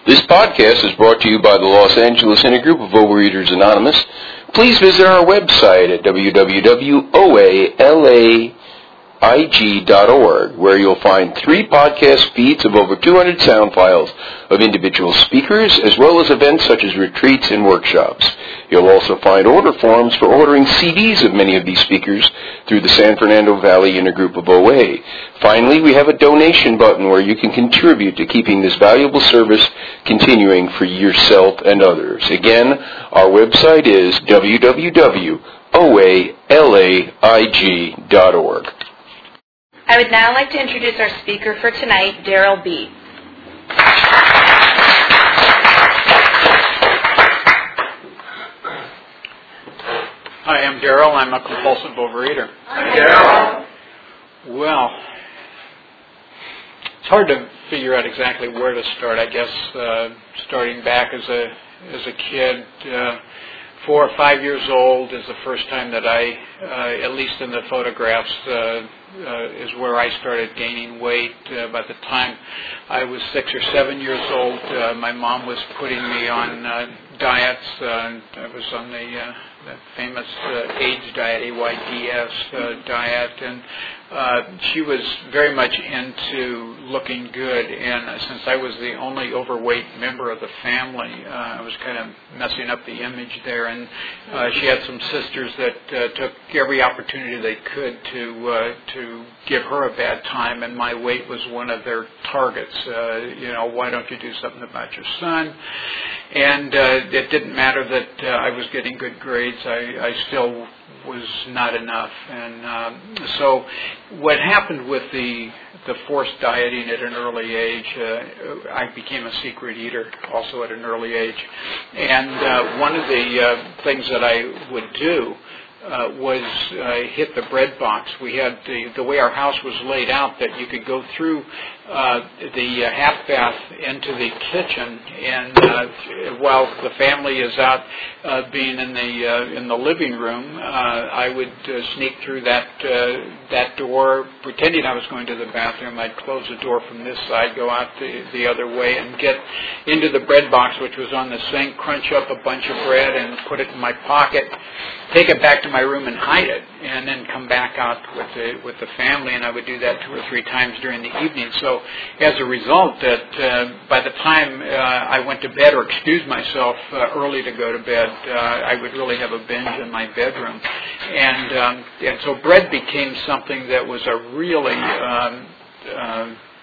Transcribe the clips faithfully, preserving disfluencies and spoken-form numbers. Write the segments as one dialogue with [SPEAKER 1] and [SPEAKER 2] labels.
[SPEAKER 1] This podcast is brought to you by the Los Angeles Intergroup of Overeaters Anonymous. Please visit our website at w w w dot o a l a i g dot org, where you'll find three podcast feeds of over two hundred sound files of individual speakers, as well as events such as retreats and workshops. You'll also find order forms for ordering C Ds of many of these speakers through the San Fernando Valley Intergroup of O A. Finally, we have a donation button where you can contribute to keeping this valuable service continuing for yourself and others. Again, our website is w w w dot o a l a i g dot org.
[SPEAKER 2] I would now like to introduce our speaker for tonight, Daryl B.
[SPEAKER 3] Hi, I'm Daryl. I'm a compulsive overeater.
[SPEAKER 2] Hi, Daryl.
[SPEAKER 3] Well, it's hard to figure out exactly where to start. I guess uh, starting back as a as a kid, uh, four or five years old is the first time that I, uh, at least in the photographs, uh, uh, is where I started gaining weight. Uh, by the time I was six or seven years old, uh, my mom was putting me on uh, diets. Uh, I was on the, uh, the famous uh, AIDS diet, A Y D S uh, diet, and uh, she was very much into looking good. And uh, since I was the only overweight member of the family, uh, I was kind of messing up the image there. And uh, she had some sisters that uh, took every opportunity they could to uh, to give her a bad time, and my weight was one of their targets. Uh, you know, why don't you do something about your son? And uh, it didn't matter that uh, I was getting good grades. I, I still was not enough. And um, so what happened with the the forced dieting at an early age, uh, I became a secret eater also at an early age. And uh, one of the uh, things that I would do Uh, was uh, hit the bread box. We had the the way our house was laid out that you could go through uh, the uh, half bath into the kitchen, and uh, while the family is out uh, being in the uh, in the living room, uh, I would uh, sneak through that uh, that door, pretending I was going to the bathroom. I'd close the door from this side, go out the, the other way, and get into the bread box, which was on the sink, crunch up a bunch of bread, and put it in my pocket. Take it back to my room and hide it, and then come back out with the with the family, and I would do that two or three times during the evening. So, as a result, that uh, by the time uh, I went to bed or excused myself uh, early to go to bed, uh, I would really have a binge in my bedroom, and um, and so bread became something that was a really um, uh,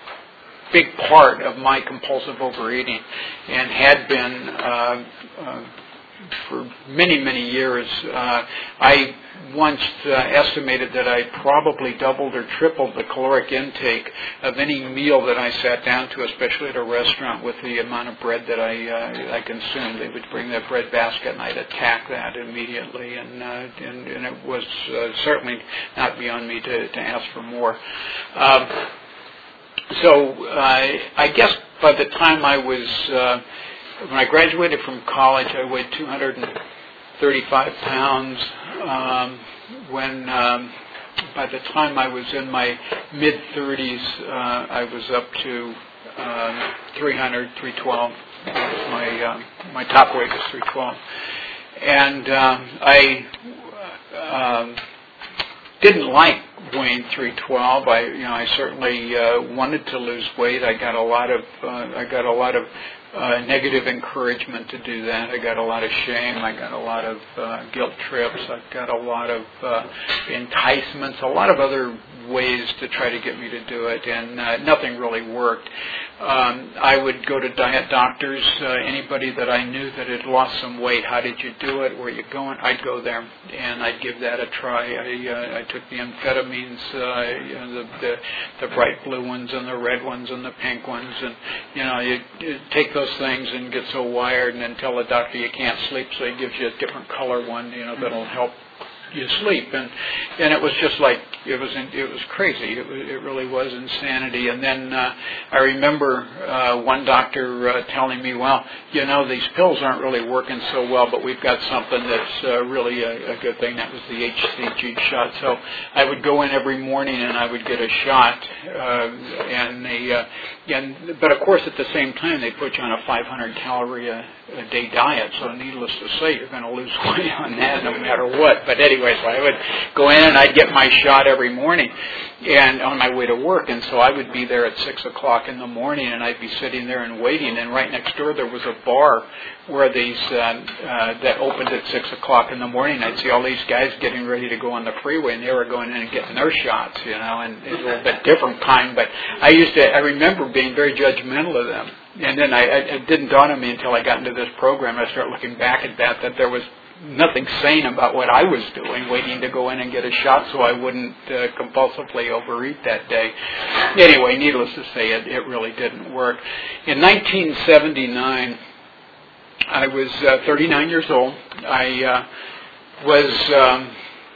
[SPEAKER 3] big part of my compulsive overeating, and had been. Uh, uh, For many, many years. Uh, I once uh, estimated that I probably doubled or tripled the caloric intake of any meal that I sat down to, especially at a restaurant, with the amount of bread that I uh, I consumed. They would bring that bread basket, and I'd attack that immediately, and uh, and, and it was uh, certainly not beyond me to, to ask for more. Um, so uh, I guess by the time I was uh, When I graduated from college, I weighed two hundred thirty-five pounds. Um, when um, by the time I was in my mid-thirties, uh, I was up to um, three hundred, three twelve. My um, my top weight was three twelve, and um, I um, didn't like weighing three twelve. I you know I certainly uh, wanted to lose weight. I got a lot of uh, I got a lot of Uh, negative encouragement to do that. I got a lot of shame. I got a lot of uh, guilt trips. I got a lot of uh, enticements, a lot of other ways to try to get me to do it, and uh, nothing really worked. Um, I would go to diet doctors. Uh, anybody that I knew that had lost some weight, how did you do it? Where are you going? I'd go there, and I'd give that a try. I, uh, I took the amphetamines, uh, you know, the, the the bright blue ones and the red ones and the pink ones, and you know you, you take those things and get so wired, and then tell the doctor you can't sleep, so he gives you a different color one, you know, that'll help you sleep, and and it was just like it was in, it was crazy. It, was, it really was insanity. And then uh, I remember uh, one doctor uh, telling me, "Well, you know, these pills aren't really working so well, but we've got something that's uh, really a, a good thing." That was the H C G shot. So I would go in every morning and I would get a shot, uh, and they uh, and but of course at the same time they put you on a five hundred calorie a, a day diet. So needless to say, you're going to lose weight on that no matter what. But anyway. So I would go in and I'd get my shot every morning and on my way to work. And so I would be there at six o'clock in the morning and I'd be sitting there and waiting. And right next door there was a bar where these, uh, uh, that opened at six o'clock in the morning. I'd see all these guys getting ready to go on the freeway and they were going in and getting their shots, you know, and it was a little bit different kind. But I used to, I remember being very judgmental of them. And then I, I, it didn't dawn on me until I got into this program. I started looking back at that, that there was nothing sane about what I was doing, waiting to go in and get a shot so I wouldn't uh, compulsively overeat that day. Anyway, needless to say, it, it really didn't work. In nineteen seventy-nine, I was uh, thirty-nine years old. I uh, was um,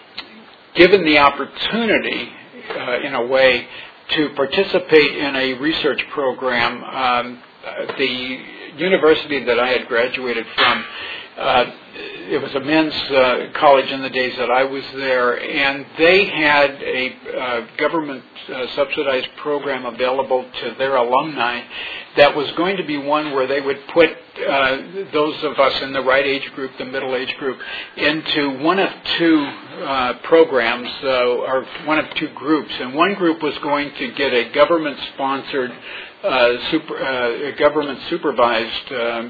[SPEAKER 3] given the opportunity, uh, in a way, to participate in a research program. Um, the university that I had graduated from, Uh, it was a men's uh, college in the days that I was there, and they had a uh, government uh, subsidized program available to their alumni that was going to be one where they would put uh, those of us in the right age group, the middle age group, into one of two uh, programs, uh, or one of two groups. And one group was going to get a government-sponsored, uh, super, uh, government-supervised uh,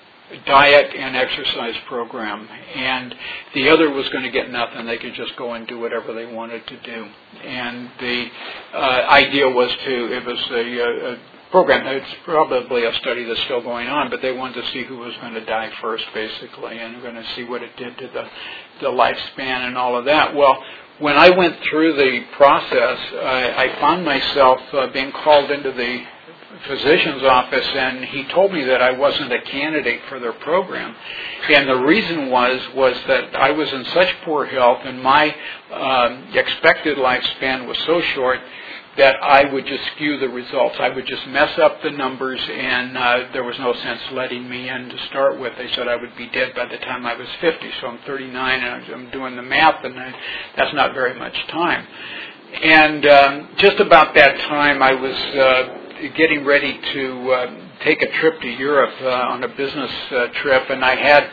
[SPEAKER 3] diet and exercise program, and the other was going to get nothing. They could just go and do whatever they wanted to do. And the uh, idea was to, it was a, a program, it's probably a study that's still going on, but they wanted to see who was going to die first, basically, and going to see what it did to the, the lifespan and all of that. Well, when I went through the process, I, I found myself uh, being called into the physician's office, and he told me that I wasn't a candidate for their program. And the reason was was that I was in such poor health, and my um, expected lifespan was so short that I would just skew the results. I would just mess up the numbers, and uh, there was no sense letting me in to start with. They said I would be dead by the time I was fifty, so I'm thirty-nine, and I'm doing the math, and I, that's not very much time. And um, just about that time, I was uh, getting ready to uh, take a trip to Europe uh, on a business uh, trip, and I had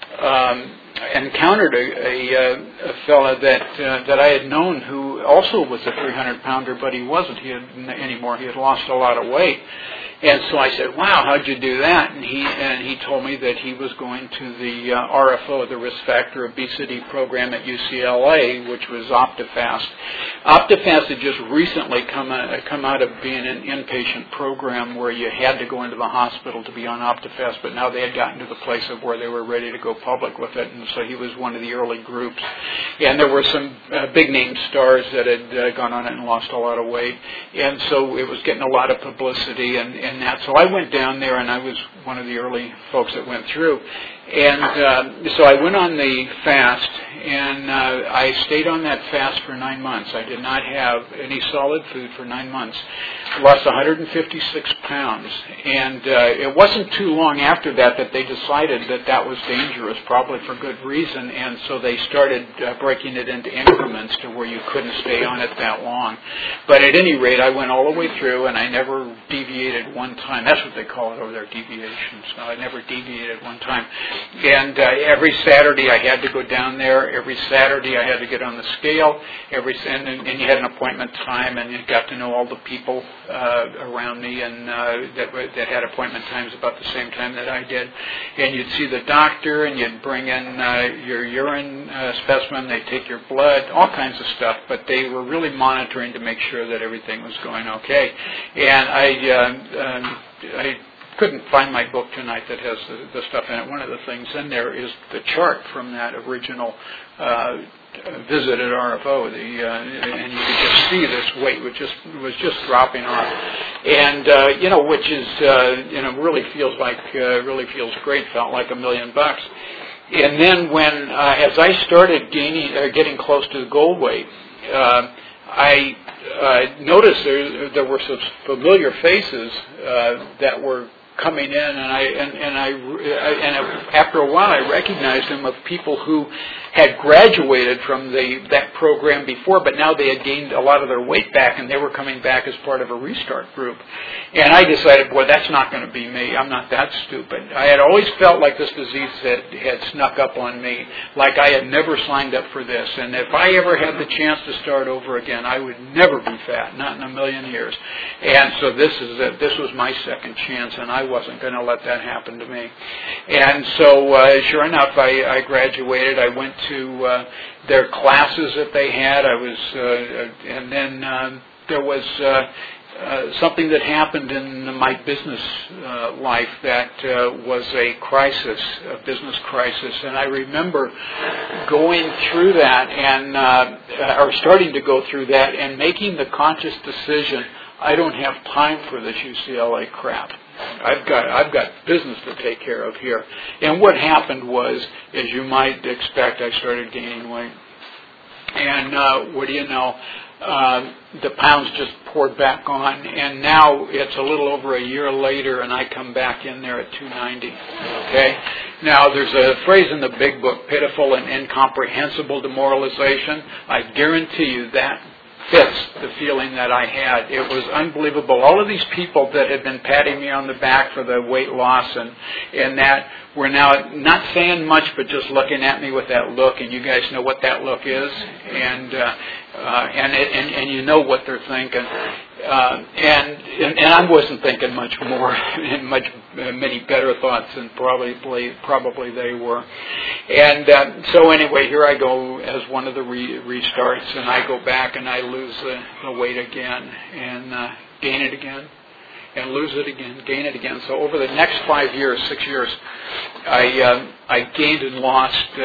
[SPEAKER 3] um, encountered a, a, a fella that uh, that I had known who also was a three hundred pounder, but he wasn't he had, anymore. He had lost a lot of weight. And so I said, "Wow, how'd you do that?" And he and he told me that he was going to the uh, R F O, the Risk Factor Obesity Program at U C L A, which was OptiFast. OptiFast had just recently come uh, come out of being an inpatient program where you had to go into the hospital to be on OptiFast, but now they had gotten to the place of where they were ready to go public with it, and so he was one of the early groups. And there were some uh, big name stars that had uh, gone on it and lost a lot of weight, and so it was getting a lot of publicity and. and that. So I went down there, and I was one of the early folks that went through. And uh, so I went on the fast, and uh, I stayed on that fast for nine months. I did not have any solid food for nine months. Lost one hundred fifty-six pounds. And uh, it wasn't too long after that that they decided that that was dangerous, probably for good reason, and so they started uh, breaking it into increments to where you couldn't stay on it that long. But at any rate, I went all the way through, and I never deviated one time. That's what they call it over there, deviations. No, I never deviated one time. And uh, every Saturday I had to go down there. Every Saturday I had to get on the scale. Every and, and you had an appointment time, and you got to know all the people uh, around me, and uh, that that had appointment times about the same time that I did. And you'd see the doctor, and you'd bring in uh, your urine uh, specimen. They'd take your blood, all kinds of stuff. But they were really monitoring to make sure that everything was going okay. And I, uh, um, I. couldn't find my book tonight that has the, the stuff in it. One of the things in there is the chart from that original uh, visit at R F O, the, uh, and you could just see this weight was just was just dropping off, and uh, you know, which is uh, you know really feels like uh, really feels great, felt like a million bucks. and then when, uh, as I started gaining, uh, getting close to the goal weight, uh, I uh, noticed there, there were some familiar faces uh, that were coming in, and I and, and I and after a while I recognized them of people who had graduated from the that program before, but now they had gained a lot of their weight back, and they were coming back as part of a restart group. And I decided, boy, that's not going to be me. I'm not that stupid. I had always felt like this disease had, had snuck up on me, like I had never signed up for this. And if I ever had the chance to start over again, I would never be fat, not in a million years. And so this is a, this was my second chance, and I wasn't going to let that happen to me. And so, uh, sure enough, I, I graduated. I went to uh, their classes that they had. I was, uh, and then um, there was uh, uh, something that happened in my business uh, life that uh, was a crisis, a business crisis. And I remember going through that, and uh, or starting to go through that, and making the conscious decision: I don't have time for this U C L A crap. I've got I've got business to take care of here. And what happened was, as you might expect, I started gaining weight. And uh, what do you know? Uh, the pounds just poured back on, and now it's a little over a year later, and I come back in there at two ninety. Okay? Now, there's a phrase in the big book, pitiful and incomprehensible demoralization. I guarantee you that fits the feeling that I had. It was unbelievable. All of these people that had been patting me on the back for the weight loss and, and that were now not saying much, but just looking at me with that look, and you guys know what that look is, and uh, uh, and, it, and and you know what they're thinking. Uh, and, and and I wasn't thinking much more, and much uh, many better thoughts than probably probably they were. And uh, so anyway, here I go as one of the re- restarts, and I go back and I lose the, the weight again, and uh, gain it again, and lose it again, gain it again. So over the next five years, six years, I uh, I gained and lost uh,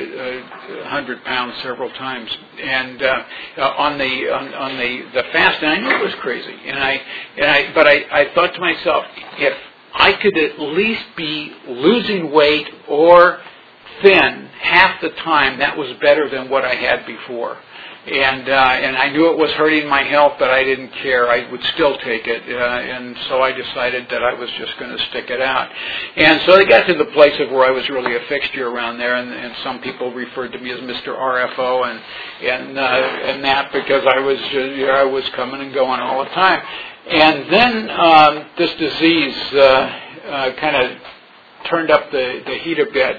[SPEAKER 3] one hundred pounds several times, and uh, on the on, on the, the fast. And I knew it was crazy, and I and I but I, I thought to myself, if I could at least be losing weight or thin half the time, that was better than what I had before. And uh, and I knew it was hurting my health, but I didn't care. I would still take it, uh, and so I decided that I was just going to stick it out. And so I got to the place of where I was really a fixture around there, and, and some people referred to me as Mister R F O, and and uh, and that because I was uh, you know, I was coming and going all the time. And then um, this disease uh, uh, kind of turned up the, the heat a bit.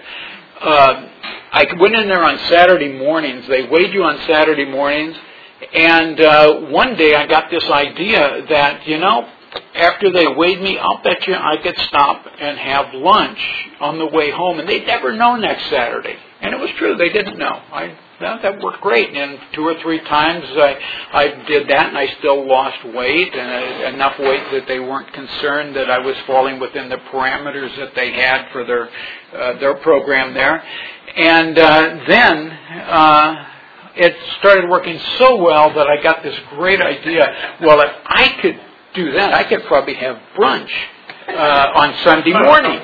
[SPEAKER 3] Uh, I went in there on Saturday mornings. They weighed you on Saturday mornings. And uh, one day I got this idea that, you know, after they weighed me, I'll bet you I could stop and have lunch on the way home. And they'd never know next Saturday. And it was true. They didn't know. I that, that worked great. And two or three times I, I did that, and I still lost weight, and uh, enough weight that they weren't concerned that I was falling within the parameters that they had for their uh, their program there. And uh, then uh, it started working so well that I got this great idea. Well, if I could do that, I could probably have brunch uh, on Sunday morning.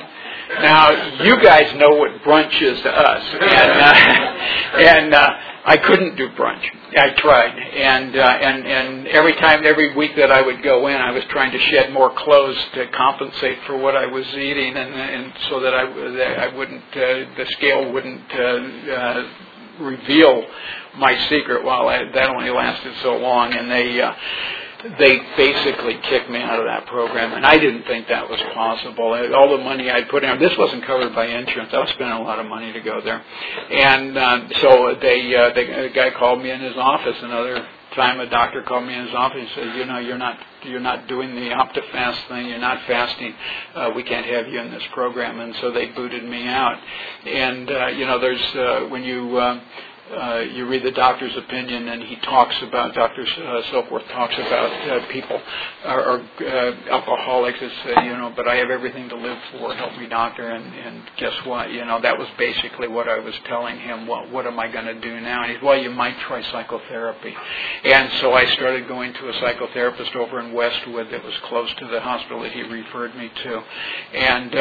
[SPEAKER 3] Now, you guys know what brunch is to us, and uh, and uh, I couldn't do brunch. I tried, and uh, and and every time, every week that I would go in, I was trying to shed more clothes to compensate for what I was eating, and and so that I that I wouldn't uh, the scale wouldn't uh, uh, reveal my secret. Well, I, that only lasted so long, and they. Uh, They basically kicked me out of that program, and I didn't think that was possible. All the money I put in, this wasn't covered by insurance. I was spending a lot of money to go there, and uh, so they, uh, they, the guy called me in his office. Another time, a doctor called me in his office and said, "You know, you're not you're not doing the OptiFast thing. You're not fasting. Uh, we can't have you in this program." And so they booted me out. And uh, you know, there's uh, when you. Uh, Uh, you read the doctor's opinion, and he talks about, Doctor Uh, Silkworth talks about uh, people, or, or uh, alcoholics that say, you know, but I have everything to live for, help me, doctor, and, and guess what, you know, that was basically what I was telling him. Well, what am I going to do now? And he said, well, you might try psychotherapy. And so I started going to a psychotherapist over in Westwood that was close to the hospital that he referred me to. And um,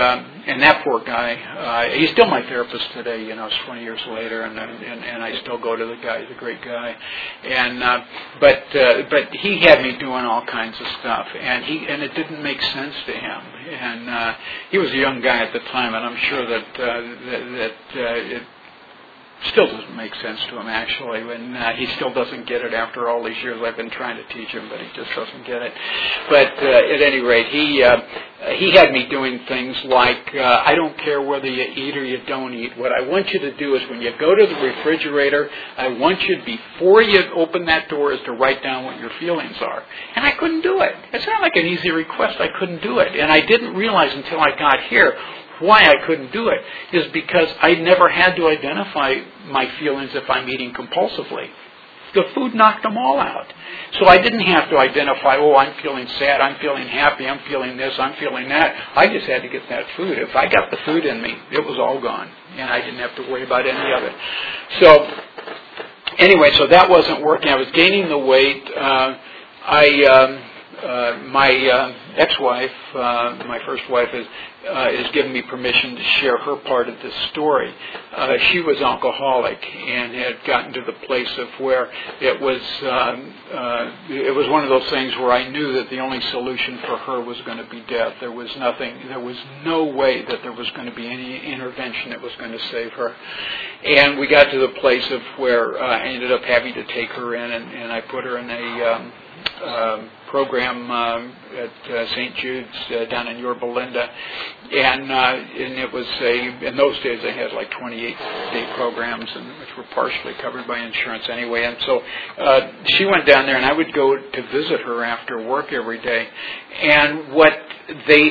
[SPEAKER 3] and that poor guy, uh, he's still my therapist today. You know, it's twenty years later, and and, and I still go to the guy. He's a great guy, and uh, but uh, but he had me doing all kinds of stuff, and he and it didn't make sense to him. And uh, he was a young guy at the time, and I'm sure that uh, that, that uh, it still doesn't make sense to him, actually, and uh, he still doesn't get it after all these years. I've been trying to teach him, but he just doesn't get it. But uh, at any rate, he uh, he had me doing things like, uh, I don't care whether you eat or you don't eat. What I want you to do is when you go to the refrigerator, I want you, before you open that door, is to write down what your feelings are. And I couldn't do it. It's not like an easy request. I couldn't do it. And I didn't realize until I got here why I couldn't do it is because I never had to identify my feelings if I'm eating compulsively. The food knocked them all out. So I didn't have to identify, oh, I'm feeling sad, I'm feeling happy, I'm feeling this, I'm feeling that. I just had to get that food. If I got the food in me, it was all gone. And I didn't have to worry about any of it. So anyway, so that wasn't working. I was gaining the weight. Uh, I... Um, Uh, my uh, ex-wife, uh, my first wife, is uh, is giving me permission to share her part of this story. Uh, she was alcoholic and had gotten to the place of where it was um, uh, it was one of those things where I knew that the only solution for her was going to be death. There was nothing. There was no way that there was going to be any intervention that was going to save her. And we got to the place of where uh, I ended up having to take her in, and, and I put her in a um, um, program um, at uh, Saint Jude's uh, down in Yorba Linda, and uh, and it was a in those days they had like twenty-eight day programs, and which were partially covered by insurance anyway. And so uh, she went down there, and I would go to visit her after work every day. And what they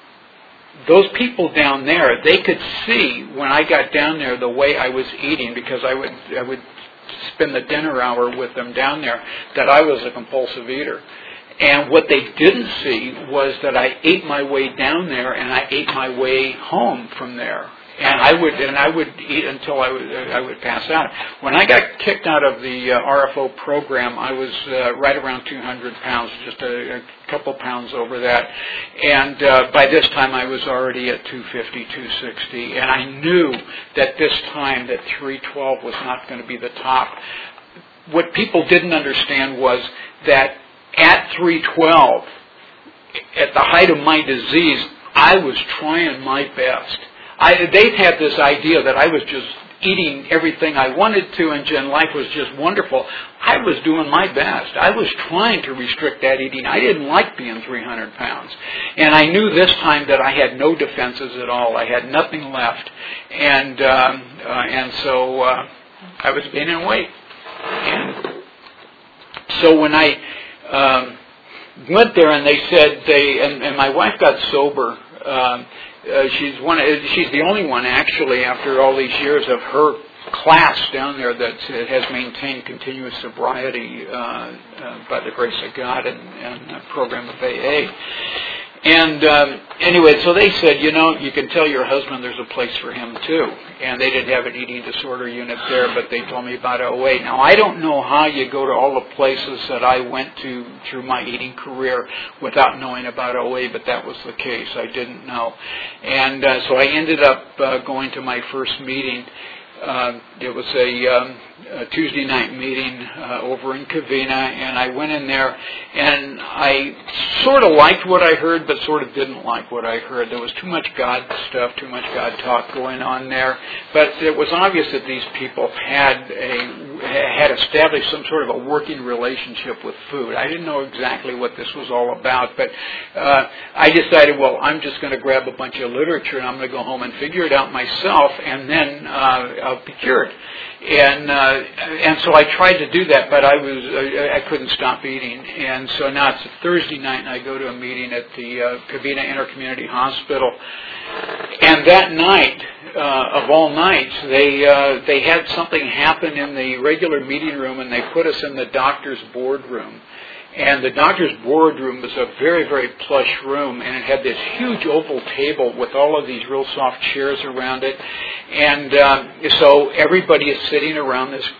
[SPEAKER 3] those people down there, they could see when I got down there the way I was eating, because I would I would spend the dinner hour with them down there, that I was a compulsive eater. And what they didn't see was that I ate my way down there, and I ate my way home from there. And I would and I would eat until I would I would pass out. When I got kicked out of the uh, R F O program, I was uh, right around two hundred pounds, just a, a couple pounds over that. And uh, by this time, I was already at two fifty, two sixty, and I knew that this time that three twelve was not going to be the top. What people didn't understand was that at three twelve, at the height of my disease, I was trying my best. I, they had this idea that I was just eating everything I wanted to, and Jen, life was just wonderful. I was doing my best. I was trying to restrict that eating. I didn't like being three hundred pounds. And I knew this time that I had no defenses at all. I had nothing left. And um, uh, and so uh, I was gaining weight. And so when I um, went there, and they said they, and, and my wife got sober. Um, Uh, she's one. She's the only one, actually, after all these years of her class down there that uh, has maintained continuous sobriety uh, uh, by the grace of God and, and a program of A A. And um, anyway, so they said, you know, you can tell your husband there's a place for him too. And they didn't have an eating disorder unit there, but they told me about O A. Now, I don't know how you go to all the places that I went to through my eating career without knowing about O A, but that was the case. I didn't know. And uh, so I ended up uh, going to my first meeting. Uh, it was a, um, a Tuesday night meeting uh, over in Covina, and I went in there, and I sort of liked what I heard, but sort of didn't like what I heard. There was too much God stuff, too much God talk going on there, but it was obvious that these people had a had established some sort of a working relationship with food. I didn't know exactly what this was all about, but uh, I decided, well, I'm just going to grab a bunch of literature, and I'm going to go home and figure it out myself, and then uh, I'll be cured. And uh, and so I tried to do that, but I was uh, I couldn't stop eating. And so now it's a Thursday night, and I go to a meeting at the uh, Covina Intercommunity Hospital. And that night, uh, of all nights, they uh, they had something happen in the regular meeting room, and they put us in the doctor's boardroom. And the doctor's boardroom was a very, very plush room, and it had this huge oval table with all of these real soft chairs around it. And um, so everybody is sitting around this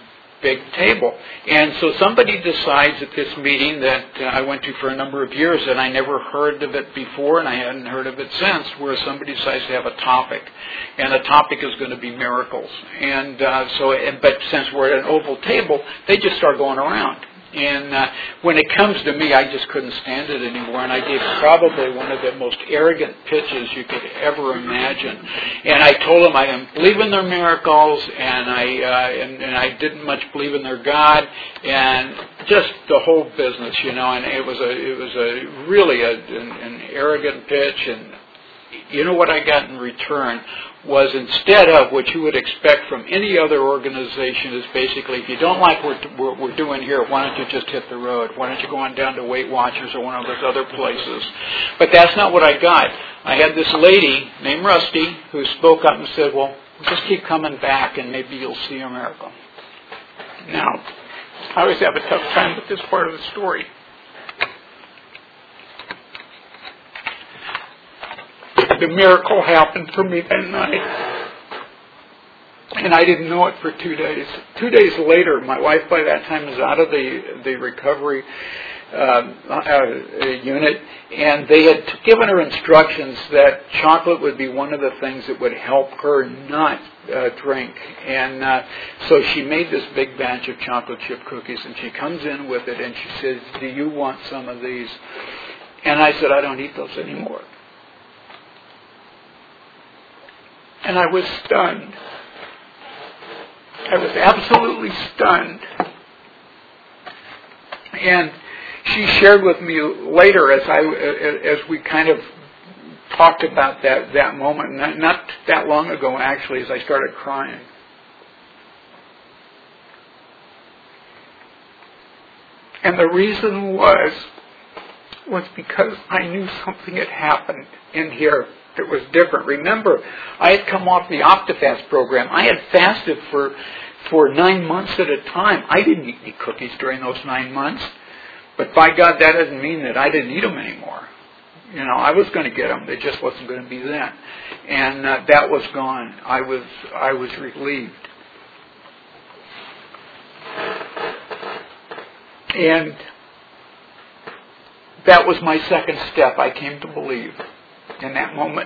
[SPEAKER 3] big table. And so somebody decides at this meeting that uh, I went to for a number of years, and I never heard of it before, and I hadn't heard of it since, where somebody decides to have a topic. And the topic is going to be miracles. And uh, so, and, but since we're at an oval table, they just start going around. And uh, when it comes to me, I just couldn't stand it anymore. And I gave probably one of the most arrogant pitches you could ever imagine. And I told them I didn't believe in their miracles, and I uh, and, and I didn't much believe in their God, and just the whole business, you know. And it was a it was a really a, an, an arrogant pitch. And you know what I got in return was, instead of what you would expect from any other organization, is basically, if you don't like what we're, we're doing here, why don't you just hit the road? Why don't you go on down to Weight Watchers or one of those other places? But that's not what I got. I had this lady named Rusty who spoke up and said, well, just keep coming back and maybe you'll see a miracle. Now, I always have a tough time with this part of the story. The miracle happened for me that night. And I didn't know it for two days. Two days later, my wife by that time was out of the, the recovery uh, uh, unit, and they had given her instructions that chocolate would be one of the things that would help her not uh, drink. And uh, so she made this big batch of chocolate chip cookies, and she comes in with it, and she says, do you want some of these? And I said, I don't eat those anymore. And I was stunned. I was absolutely stunned. And she shared with me later, as I as we kind of talked about that, that moment, not, not that long ago actually, as I started crying. And the reason was, was because I knew something had happened in here that was different. Remember, I had come off the OptiFast program. I had fasted for for nine months at a time. I didn't eat any cookies during those nine months. But by God, that doesn't mean that I didn't eat them anymore. You know, I was going to get them. It just wasn't going to be then. And uh, that was gone. I was I was relieved. And that was my second step. I came to believe in that moment.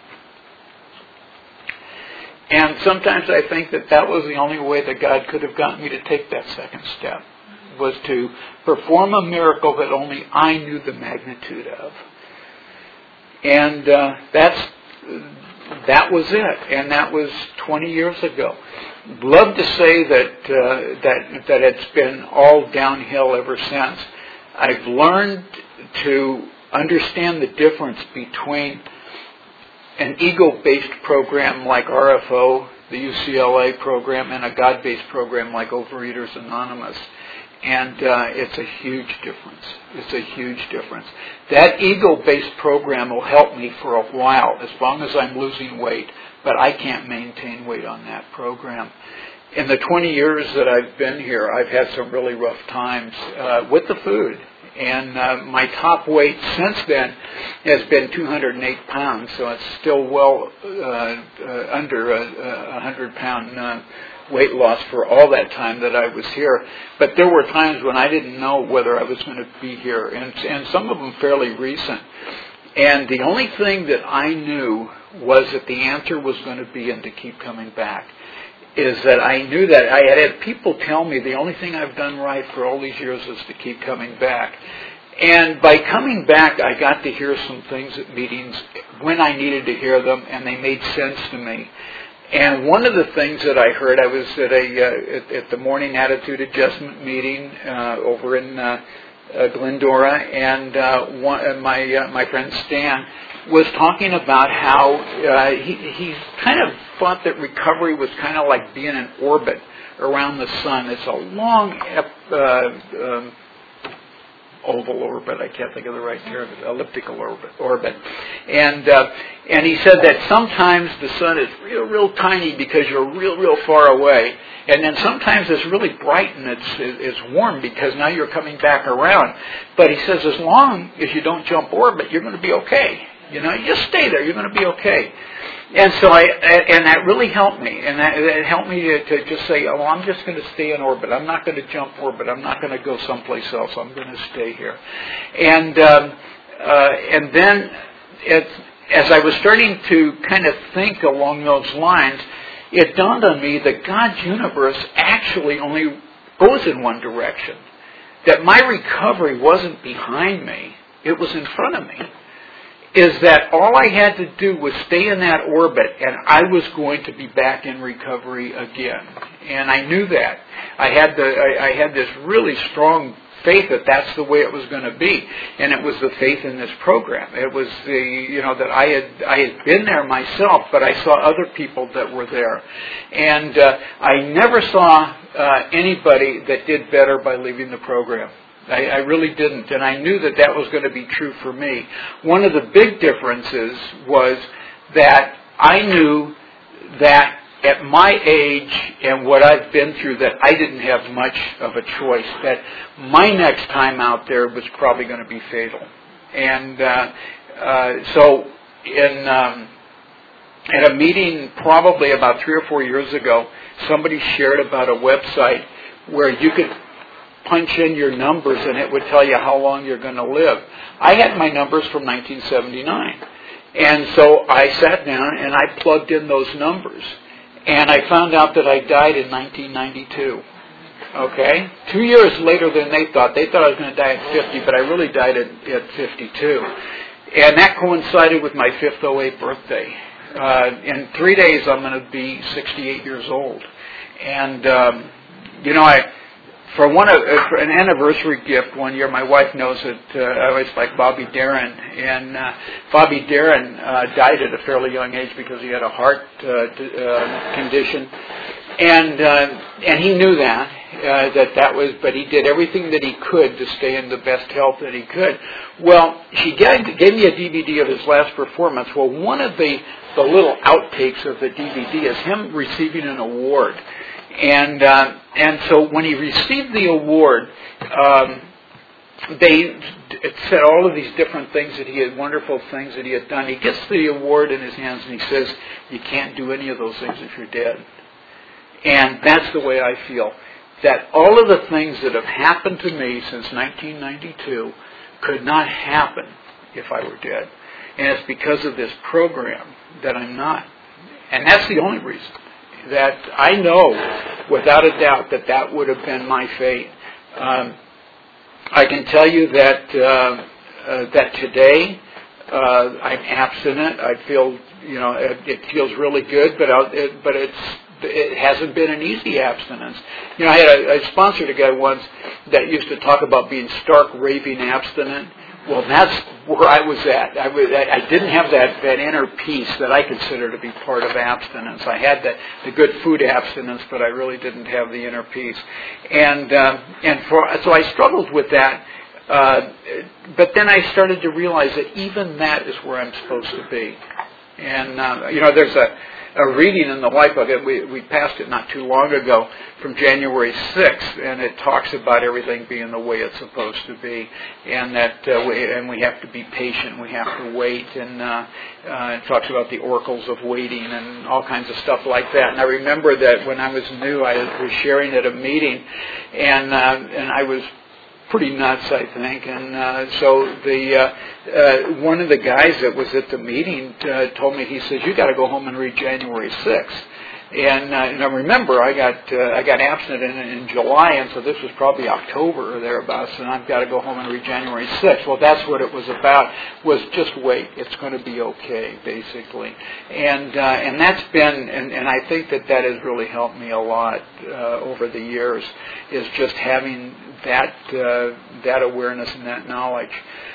[SPEAKER 3] And sometimes I think that that was the only way that God could have gotten me to take that second step, was to perform a miracle that only I knew the magnitude of. And uh, that's that was it. And that was twenty years ago. Love to say that uh, that that it's been all downhill ever since. I've learned to understand the difference between an ego-based program like R F O, the U C L A program, and a God-based program like Overeaters Anonymous. And uh, it's a huge difference. It's a huge difference. That ego-based program will help me for a while, as long as I'm losing weight, but I can't maintain weight on that program. In the twenty years that I've been here, I've had some really rough times uh, with the food. And uh, my top weight since then has been two hundred eight pounds, so it's still well uh, uh, under a, a one hundred pound uh, weight loss for all that time that I was here. But there were times when I didn't know whether I was going to be here, and, and some of them fairly recent. And the only thing that I knew was that the answer was going to be, and to keep coming back, is that I knew that I had had people tell me the only thing I've done right for all these years is to keep coming back. And by coming back, I got to hear some things at meetings when I needed to hear them, and they made sense to me. And one of the things that I heard, I was at a uh, at, at the Morning Attitude Adjustment meeting uh, over in uh, uh, Glendora, and uh, one, uh, my uh, my friend Stan was talking about how uh, he he kind of thought that recovery was kind of like being in orbit around the sun. It's a long uh, um, oval orbit. I can't think of the right term. Elliptical orbit. Orbit. And uh, and he said that sometimes the sun is real, real tiny because you're real, real far away. And then sometimes it's really bright and it's it's warm because now you're coming back around. But he says as long as you don't jump orbit, you're going to be okay. You know, you just stay there. You're going to be okay.
[SPEAKER 4] And so I, and that really helped me, and that, it helped me to, to just say, oh, I'm just going to stay in orbit. I'm not going to jump orbit. I'm not going to go someplace else. I'm going to stay here. And um, uh, and then, it, as I was starting to kind of think along those lines, it dawned on me that God's universe actually only goes in one direction. That my recovery wasn't behind me; it was in front of me. Is that all I had to do was stay in that orbit, and I was going to be back in recovery again. And I knew that. I had the I, I had this really strong faith that that's the way it was going to be, and it was the faith in this program. It was the you know that I had I had been there myself, but I saw other people that were there, and uh, I never saw uh, anybody that did better by leaving the program. I, I really didn't, and I knew that that was going to be true for me. One of the big differences was that I knew that at my age and what I've been through, that I didn't have much of a choice, that my next time out there was probably going to be fatal. And uh, uh, so in um, at a meeting probably about three or four years ago, somebody shared about a website where you could punch in your numbers and it would tell you how long you're going to live. I had my numbers from nineteen seventy-nine. And so I sat down and I plugged in those numbers. And I found out that I died in nineteen ninety-two. Okay? Two years later than they thought. They thought I was going to die at fifty, but I really died at, at fifty-two. And that coincided with my fifth oh eight birthday. Uh, in three days I'm going to be sixty-eight years old. And, um, you know, I... For one, uh, for an anniversary gift one year, my wife knows that uh, I always like Bobby Darin, and uh, Bobby Darin uh, died at a fairly young age because he had a heart uh, d- uh, condition, and uh, and he knew that uh, that that was, but he did everything that he could to stay in the best health that he could. Well, she gave, gave me a D V D of his last performance. Well, one of the the little outtakes of the D V D is him receiving an award. And uh, and so when he received the award, um, they it said all of these different things that he had, wonderful things that he had done. He gets the award in his hands and he says, "You can't do any of those things if you're dead." And that's the way I feel. That all of the things that have happened to me since nineteen ninety-two could not happen if I were dead. And it's because of this program that I'm not. And that's the only reason. That I know, without a doubt, that that would have been my fate. Um, I can tell you that uh, uh, that today uh, I'm abstinent. I feel, you know, it, it feels really good, but I'll, it, but it's it hasn't been an easy abstinence. You know, I had a, I sponsored a guy once that used to talk about being stark, raving abstinent. Well, that's where I was at. I, was, I didn't have that, that inner peace that I consider to be part of abstinence. I had the, the good food abstinence, but I really didn't have the inner peace. And uh, and for, so I struggled with that. Uh, but then I started to realize that even that is where I'm supposed to be. And, uh, you know, there's a, a reading in the White Book. We, we passed it not too long ago from January sixth, and it talks about everything being the way it's supposed to be, and that uh, we, and we have to be patient. We have to wait, and uh, uh, it talks about the oracles of waiting and all kinds of stuff like that. And I remember that when I was new, I was sharing at a meeting, and uh, and I was pretty nuts, I think. And uh, so the uh, uh, one of the guys that was at the meeting uh, told me, he says, "You got to go home and read January sixth." And, uh, and I remember I got uh, I got abstinent in, in July, and so this was probably October or thereabouts, and I've got to go home and read January sixth. Well, that's what it was about, was just wait. It's going to be okay, basically. And uh, and that's been, and, and I think that that has really helped me a lot uh, over the years, is just having that uh, that awareness and that knowledge.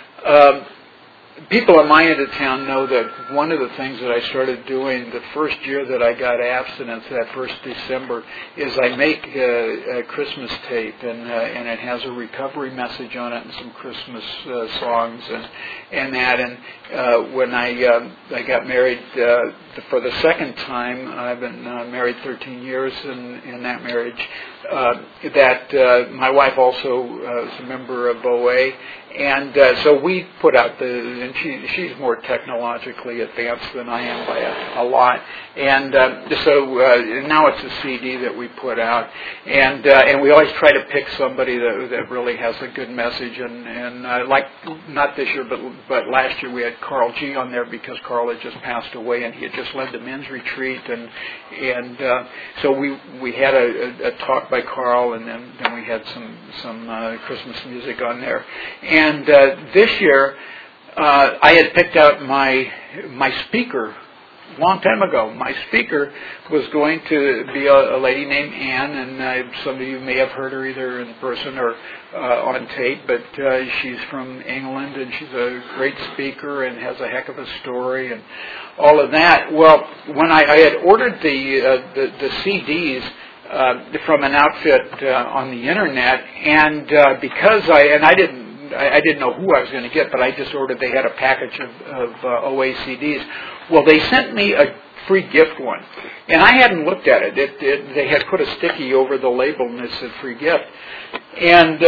[SPEAKER 4] Um, People in my end of town know that one of the things that I started doing the first year that I got abstinence, that first December, is I make a, a Christmas tape, and uh, and it has a recovery message on it and some Christmas uh, songs and and that. And uh, when I uh, I got married uh, for the second time, I've been uh, married thirteen years in in that marriage. Uh, that uh, my wife also uh, is a member of O A, and uh, so we put out the and she she's more technologically advanced than I am by a, a lot. And uh, so uh, now it's a C D that we put out, and uh, and we always try to pick somebody that that really has a good message. And and uh, like not this year, but but last year we had Carl G on there because Carl had just passed away, and he had just led the men's retreat, and and uh, so we we had a, a, a talk by Carl, and then, then we had some some uh, Christmas music on there. And uh, this year, uh, I had picked out my my speaker a long time ago. My speaker was going to be a, a lady named Anne, and uh, some of you may have heard her either in person or uh, on tape, but uh, she's from England, and she's a great speaker and has a heck of a story and all of that. Well, when I, I had ordered the, uh, the, the C Ds uh, from an outfit uh, on the internet, and uh, because I, and I didn't, I didn't know who I was going to get, but I just ordered, they had a package of, of uh, O A C Ds. Well, they sent me a free gift one, and I hadn't looked at it. It, it they had put a sticky over the label, and it said free gift. And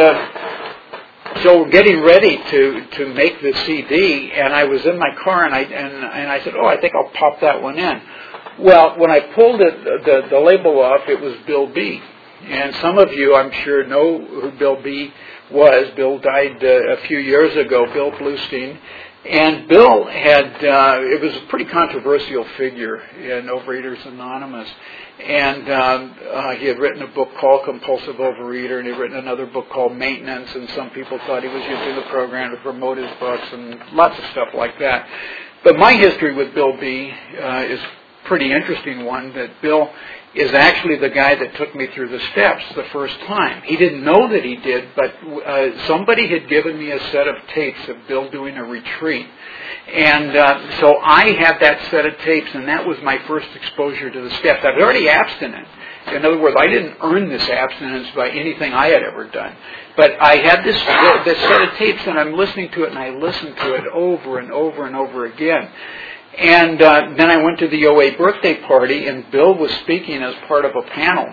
[SPEAKER 4] uh, so getting ready to, to make the C D, and I was in my car, and I and, and I said, oh, I think I'll pop that one in. Well, when I pulled it, the, the label off, it was Bill B. And some of you, I'm sure, know who Bill B. was. Bill died uh, a few years ago, Bill Bluestein. And Bill had, uh, it was a pretty controversial figure in Overeaters Anonymous. And um, uh, he had written a book called Compulsive Overeater, and he had written another book called Maintenance, and some people thought he was using the program to promote his books and lots of stuff like that. But my history with Bill B. Uh, is a pretty interesting one, that Bill is actually the guy that took me through the steps the first time. He didn't know that he did, but uh, somebody had given me a set of tapes of Bill doing a retreat. And uh, so I had that set of tapes, and that was my first exposure to the steps. I was already abstinent. In other words, I didn't earn this abstinence by anything I had ever done. But I had this, this set of tapes, and I'm listening to it, and I listened to it over and over and over again. And uh, then I went to the O A birthday party, and Bill was speaking as part of a panel.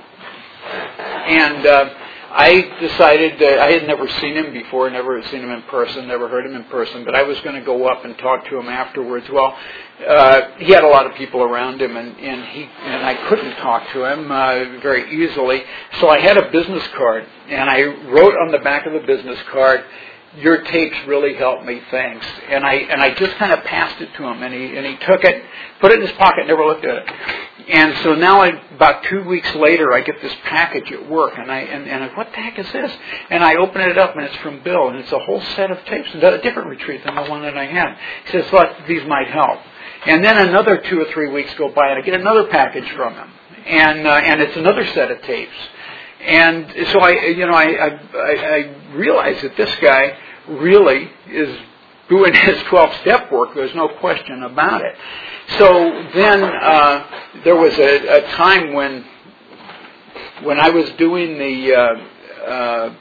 [SPEAKER 4] And uh, I decided that I had never seen him before, never seen him in person, never heard him in person, but I was going to go up and talk to him afterwards. Well, uh, he had a lot of people around him, and, and he and I couldn't talk to him uh, very easily. So I had a business card, and I wrote on the back of the business card, "Your tapes really helped me, thanks." And I and I just kind of passed it to him, and he and he took it, put it in his pocket, never looked at it. And so now, I, about two weeks later, I get this package at work, and I and, and I, what the heck is this? And I open it up, and it's from Bill, and it's a whole set of tapes, a different retreat than the one that I had. He says, "Look, these might help." And then another two or three weeks go by, and I get another package from him, and uh, and it's another set of tapes. And so I, you know, I, I, I realized that this guy really is doing his twelve-step work. There's no question about it. So then uh, there was a, a time when, when I was doing the uh, uh,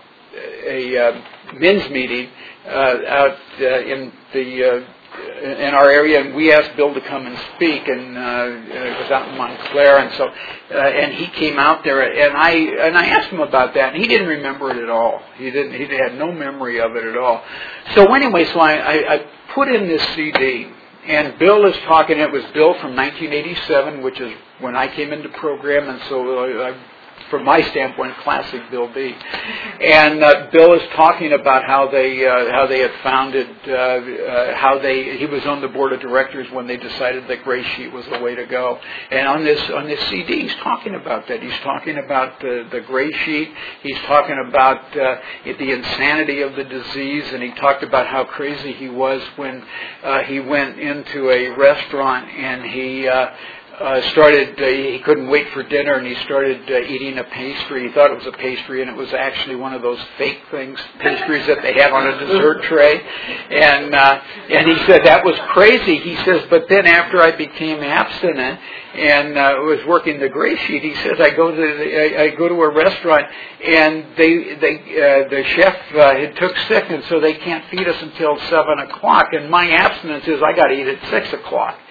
[SPEAKER 4] a uh, men's meeting uh, out uh, in the uh, in our area, and we asked Bill to come and speak, and uh, it was out in Montclair, and so uh, and he came out there, and I and I asked him about that, and he didn't remember it at all. He didn't. He had no memory of it at all. So anyway, so I, I, I put in this C D, and Bill is talking. It was Bill from nineteen eighty-seven, which is when I came into program, and so I. From my standpoint, classic Bill B. And uh, Bill is talking about how they uh, how they had founded, uh, uh, how they he was on the board of directors when they decided that Gray Sheet was the way to go. And on this on this C D, he's talking about that. He's talking about the, the Gray Sheet. He's talking about uh, the insanity of the disease, and he talked about how crazy he was when uh, he went into a restaurant and he. Uh, Uh, started, uh, he couldn't wait for dinner, and he started uh, eating a pastry. He thought it was a pastry, and it was actually one of those fake things, pastries that they have on a dessert tray. And uh, and he said that was crazy. He says, but then after I became abstinent and uh, was working the Gray Sheet, he says I go to the, I, I go to a restaurant, and they they uh, the chef uh, had took sick, and so they can't feed us until seven o'clock. And my abstinence is I got to eat at six o'clock.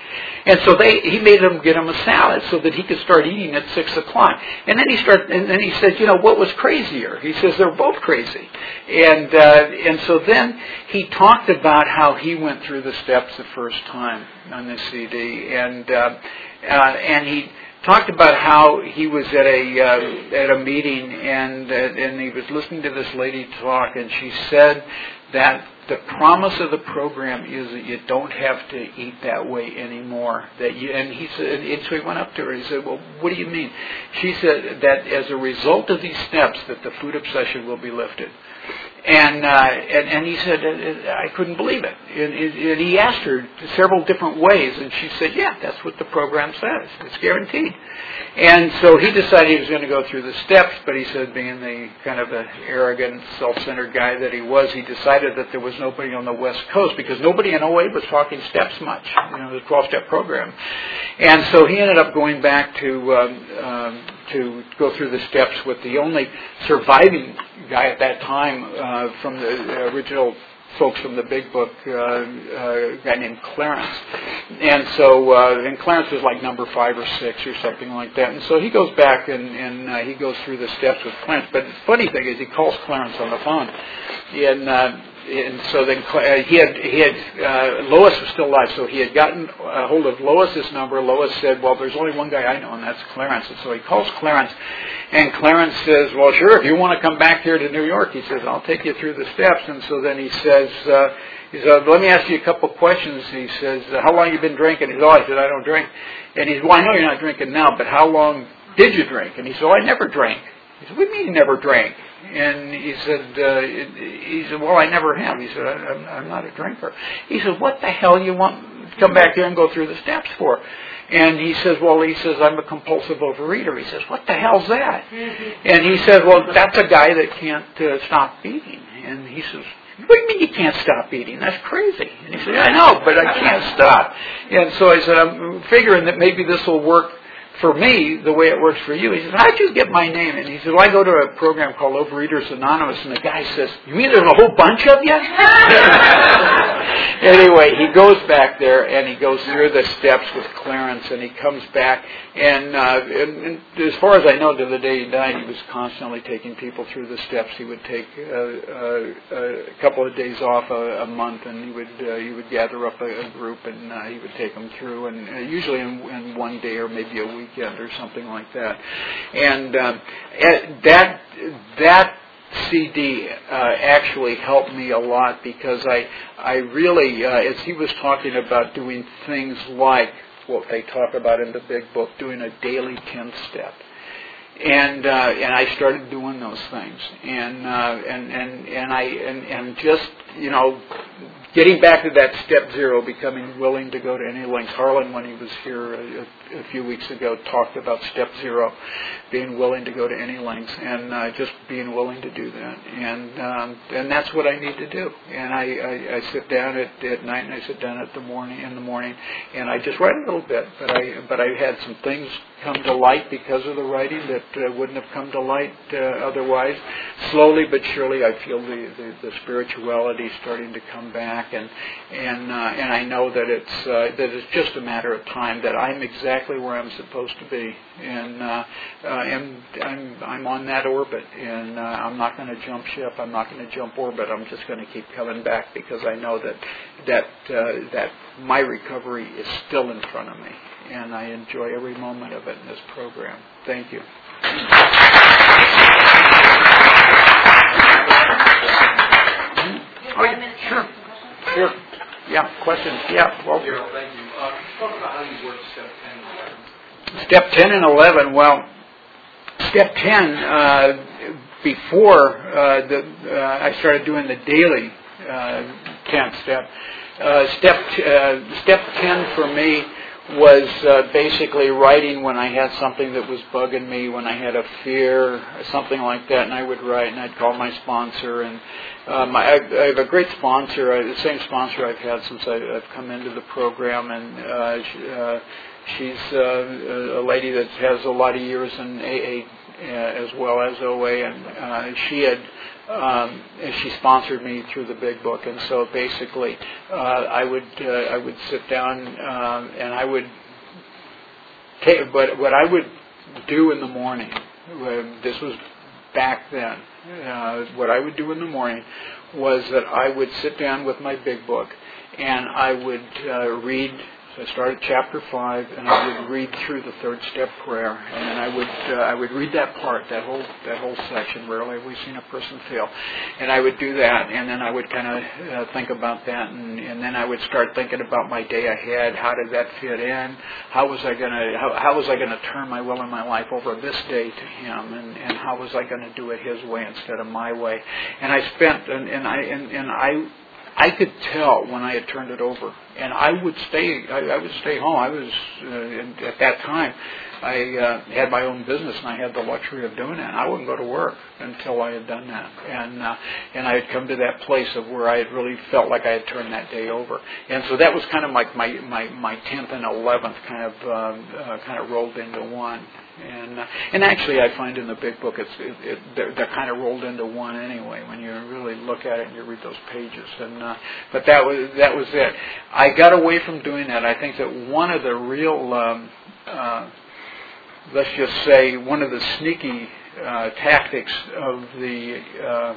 [SPEAKER 4] And so they, he made them get him a salad so that he could start eating at six o'clock. And then he started, and then he said, you know, what was crazier? He says they're both crazy. And uh, and so then he talked about how he went through the steps the first time on this C D, and uh, uh, and he talked about how he was at a uh, at a meeting, and uh, and he was listening to this lady talk, and she said that the promise of the program is that you don't have to eat that way anymore. That you, and he said, and so he went up to her. He said, "Well, what do you mean?" She said that as a result of these steps, that the food obsession will be lifted. And, uh, and and he said, I couldn't believe it. And, and he asked her several different ways, and she said, yeah, that's what the program says. It's guaranteed. And so he decided he was going to go through the steps, but he said, being the kind of an arrogant, self-centered guy that he was, he decided that there was nobody on the West Coast, because nobody in O A was talking steps much, you know, the twelve-step program. And so he ended up going back to um, um, to go through the steps with the only surviving guy at that time uh, from the original folks from the Big Book, uh, uh, a guy named Clarence. And so, uh, and Clarence was like number five or six or something like that. And so he goes back and, and uh, he goes through the steps with Clarence. But the funny thing is he calls Clarence on the phone. And, uh, and so then uh, he had, he had uh, Lois was still alive, so he had gotten a hold of Lois's number. Lois said, well, there's only one guy I know, and that's Clarence. And so he calls Clarence, and Clarence says, well, sure, if you want to come back here to New York, he says, I'll take you through the steps. And so then he says, uh, he says, let me ask you a couple questions. He says, how long have you been drinking? He says, oh, I said, I don't drink. And he said, well, I know you're not drinking now, but how long did you drink? And he said, oh, I never drank. He said, what do you mean you never drank? And he said, uh, he said, well, I never have. He said, I'm, I'm not a drinker. He said, what the hell you want to come back here and go through the steps for? And he says, well, he says, I'm a compulsive overeater. He says, what the hell's that? Mm-hmm. And he said, well, that's a guy that can't uh, stop eating. And he says, what do you mean you can't stop eating? That's crazy. And he said, I know, but I can't stop. And so I said, I'm figuring that maybe this will work for me the way it works for you. He says, how'd you get my name? And he said, well, I go to a program called Overeaters Anonymous. And the guy says, you mean there's a whole bunch of you? Anyway, he goes back there and he goes through the steps with Clarence, and he comes back. And, uh, and, and as far as I know, to the day he died, he was constantly taking people through the steps. He would take uh, uh, a couple of days off a, a month, and he would uh, he would gather up a, a group, and uh, he would take them through, and uh, usually in, in one day or maybe a weekend or something like that. And um, that that C D uh, actually helped me a lot, because I I really, uh, as he was talking about doing things like what they talk about in the Big Book, doing a daily ten step. And uh, and I started doing those things, and uh, and and and I and, and just you know getting back to that step zero, becoming willing to go to any lengths. Harlan, when he was here a, a few weeks ago, talked about step zero, being willing to go to any lengths, and uh, just being willing to do that, and um, and that's what I need to do. And I, I, I sit down at, at night, and I sit down at the morning in the morning, and I just write a little bit. But I but I had some things come to light because of the writing that uh, wouldn't have come to light uh, otherwise. Slowly but surely, I feel the, the, the spirituality starting to come back, and and uh, and I know that it's uh, that it's just a matter of time, that I'm exactly where I'm supposed to be, and uh, uh, and I'm I'm on that orbit, and uh, I'm not going to jump ship. I'm not going to jump orbit. I'm just going to keep coming back, because I know that that uh, that my recovery is still in front of me. And I enjoy every moment of it in this program. Thank you. Oh, yeah, sure. Sure. Yeah, questions? Yeah. Well,
[SPEAKER 5] Daryl, thank you. Uh, talk about how you work step ten and eleven.
[SPEAKER 4] Step ten and eleven. Well, step ten, uh, before uh, the, uh, I started doing the daily uh, tenth step, uh, step, t- uh, step ten for me was uh, basically writing when I had something that was bugging me, when I had a fear, or something like that, and I would write, and I'd call my sponsor. And um, I, I have a great sponsor, uh, the same sponsor I've had since I, I've come into the program, and uh, she, uh, she's uh, a lady that has a lot of years in A A uh, as well as O A, and uh, she had um, and she sponsored me through the Big Book. And so basically, uh, I would uh, I would sit down um, and I would take. But what I would do in the morning, uh, this was back then. Uh, what I would do in the morning was that I would sit down with my Big Book and I would uh, read. So I started chapter five, and I would read through the third step prayer, and then I would uh, I would read that part, that whole that whole section. Rarely have we seen a person fail, and I would do that, and then I would kind of uh, think about that, and, and then I would start thinking about my day ahead. How did that fit in? How was I gonna how, how was I gonna turn my will and my life over this day to Him, and, and how was I gonna do it His way instead of my way? And I spent and, and I and, and I. I could tell when I had turned it over, and I would stay. I, I would stay home. I was uh, in, at that time. I uh, had my own business, and I had the luxury of doing that. I wouldn't go to work until I had done that, and uh, and I had come to that place of where I had really felt like I had turned that day over. And so that was kind of like my my my tenth and eleventh kind of um, uh, kind of rolled into one. And uh, and actually, I find in the Big Book, it's it, it, they're, they're kind of rolled into one anyway when you really look at it and you read those pages. And uh, but that was that was it. I got away from doing that. I think that one of the real um, uh, let's just say one of the sneaky uh, tactics of the uh,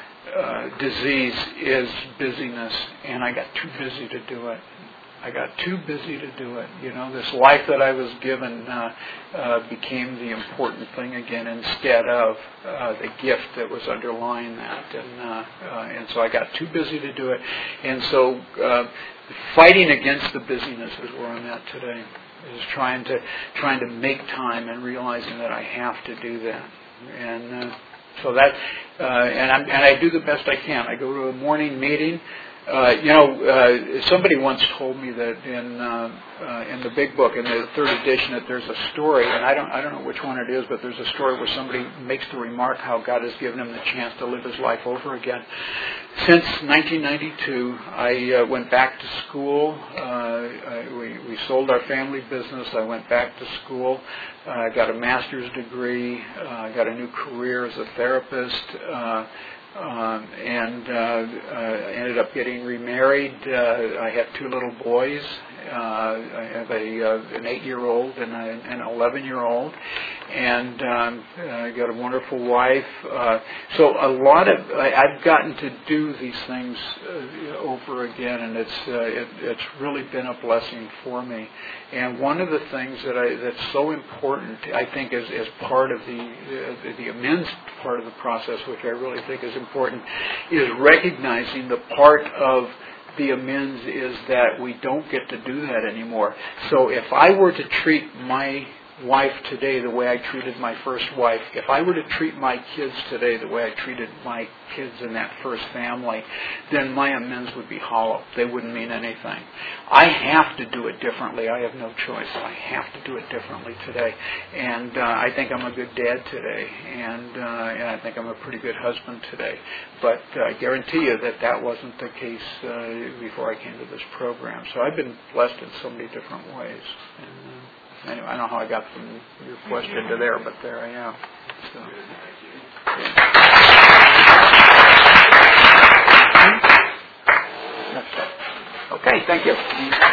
[SPEAKER 4] uh, disease is busyness, and I got too busy to do it. I got too busy to do it. You know, this life that I was given uh, uh, became the important thing again instead of uh, the gift that was underlying that. And uh, uh, and so I got too busy to do it. And so uh, fighting against the busyness is where I'm at today. Is trying to trying to make time and realizing that I have to do that. And uh, so that uh, and I'm, and I do the best I can. I go to a morning meeting. Uh, you know, uh, somebody once told me that in uh, uh, in the Big Book, in the third edition, that there's a story, and I don't I don't know which one it is, but there's a story where somebody makes the remark how God has given him the chance to live his life over again. Since nineteen ninety-two, I uh, went back to school. Uh, I, we we sold our family business. I went back to school. I uh, got a master's degree. I uh, got a new career as a therapist. Uh, Um, and uh, uh, ended up getting remarried. Uh, I have two little boys. Uh, I have a uh, an eight-year-old and a, an eleven-year-old, and um, I got a wonderful wife. Uh, so a lot of I, I've gotten to do these things uh, over again, and it's uh, it, it's really been a blessing for me. And one of the things that I that's so important, I think, as as part of the uh, the amends part of the process, which I really think is important, is recognizing the part of the amends is that we don't get to do that anymore. So if I were to treat my wife today the way I treated my first wife, if I were to treat my kids today the way I treated my kids in that first family, then my amends would be hollow. They wouldn't mean anything. I have to do it differently. I have no choice. I have to do it differently today. And uh, I think I'm a good dad today, and, uh, and I think I'm a pretty good husband today. But uh, I guarantee you that that wasn't the case uh, before I came to this program. So I've been blessed in so many different ways. And, uh, Anyway, I don't know how I got from your question to there, but there I am. So, yeah. Okay, thank you.